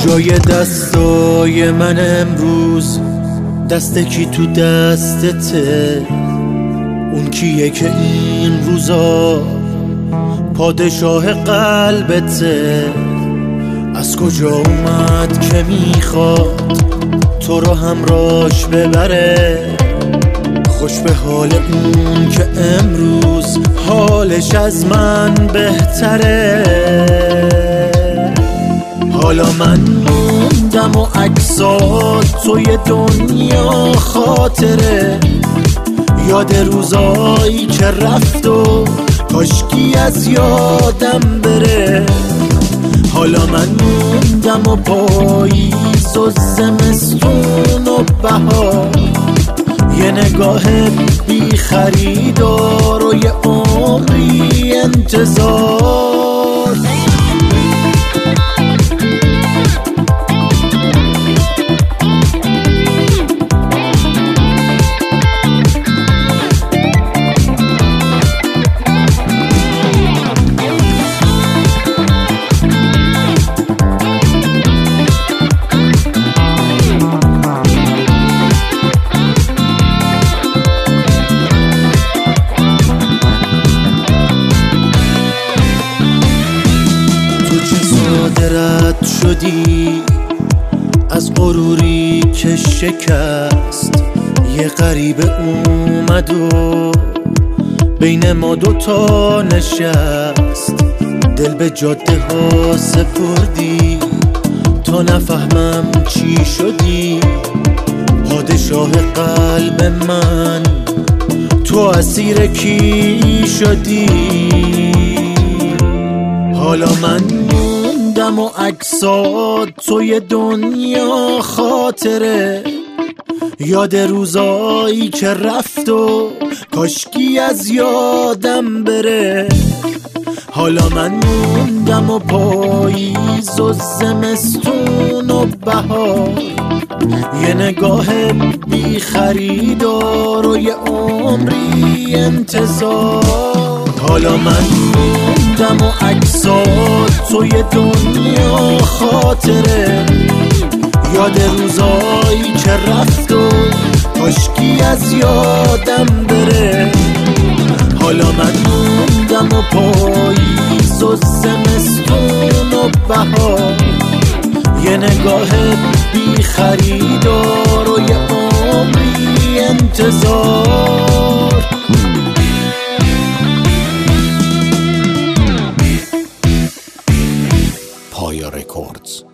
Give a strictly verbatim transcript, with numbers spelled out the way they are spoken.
جای دستای من امروز دست کی تو دستته؟ اون کیه که این روزا پادشاه قلبته؟ از کجا اومد که میخواد تو رو همراش ببره؟ خوش به حال اون که امروز حالش از من بهتره. حالا من موندم و عکسات توی دنیا خاطره، یاد روزایی که رفت و کاشکی از یادم بره. حالا من موندم و پاییز و زمستون و بهار، یه نگاه بی خریدار و یه عمری انتظار. رد شدی از غروری که شکست، یه غریبه اومد و بین ما دوتا نشست. دل به جاده ها سپردی تا نفهمم چی شدی، پادشاه قلب من تو اسیر کی شدی؟ حالا من موندم و عکسات توی دنیا خاطره، یاد روزایی که رفت و کاشکی از یادم بره. حالا من موندم و پاییز و زمستون و بهار، یه نگاه بی خریدار و یه عمری انتظار. حالا من موندم و عکسات توی دنیا خاطره، یاد روزایی که رفت و کاشکی از یادم بره. حالا من موندم و پاییز و زمستون و بهار، یه نگاه بی خریدار و یه عمری انتظار. پایا رکوردز.